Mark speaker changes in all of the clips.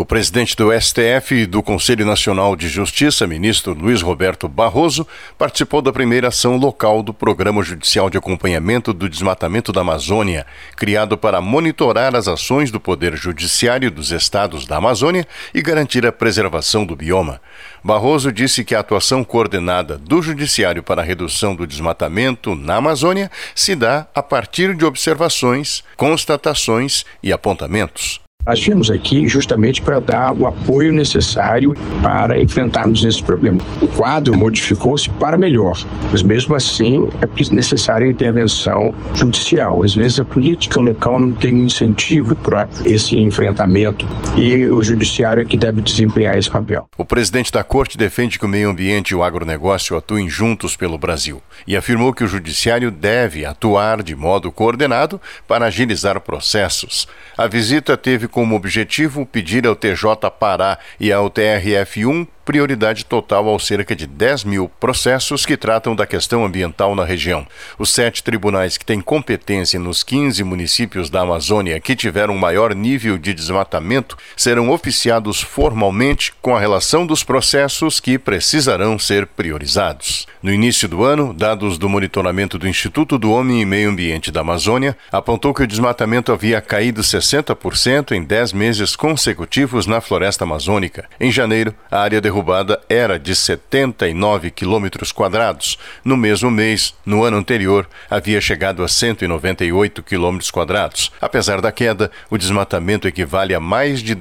Speaker 1: O presidente do STF e do Conselho Nacional de Justiça, ministro Luiz Roberto Barroso, participou da primeira ação local do Programa Judicial de Acompanhamento do Desmatamento da Amazônia, criado para monitorar as ações do Poder Judiciário dos estados da Amazônia e garantir a preservação do bioma. Barroso disse que a atuação coordenada do Judiciário para a redução do desmatamento na Amazônia se dá a partir de observações, constatações e apontamentos.
Speaker 2: Nós viemos aqui justamente para dar o apoio necessário para enfrentarmos esse problema. O quadro modificou-se para melhor, mas mesmo assim é necessária a intervenção judicial. Às vezes a política local não tem incentivo para esse enfrentamento e o judiciário é que deve desempenhar esse papel.
Speaker 1: O presidente da Corte defende que o meio ambiente e o agronegócio atuem juntos pelo Brasil e afirmou que o judiciário deve atuar de modo coordenado para agilizar processos. A visita teve como objetivo pedir ao TJ Pará e ao TRF1 prioridade total aos cerca de 10 mil processos que tratam da questão ambiental na região. Os 7 tribunais que têm competência nos 15 municípios da Amazônia que tiveram maior nível de desmatamento serão oficiados formalmente com a relação dos processos que precisarão ser priorizados. No início do ano, dados do monitoramento do Instituto do Homem e Meio Ambiente da Amazônia apontou que o desmatamento havia caído 60% em 10 meses consecutivos na floresta amazônica. Em janeiro, a área derrubada era de 79 quilômetros quadrados. No mesmo mês, no ano anterior, havia chegado a 198 quilômetros quadrados. Apesar da queda, o desmatamento equivale a mais de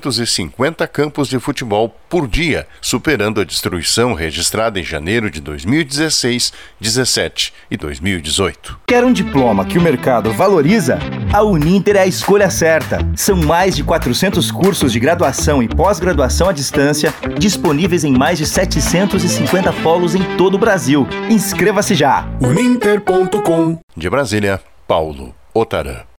Speaker 1: 250 campos de futebol por dia, superando a destruição registrada em janeiro de 2016, 2017 e 2018.
Speaker 3: Quer um diploma que o mercado valoriza? A Uninter é a escolha certa. São mais de 400 cursos de graduação e pós-graduação à distância disponíveis em mais de 750 polos em todo o Brasil. Inscreva-se já!
Speaker 4: Uninter.com.
Speaker 1: De Brasília, Paulo Otarã.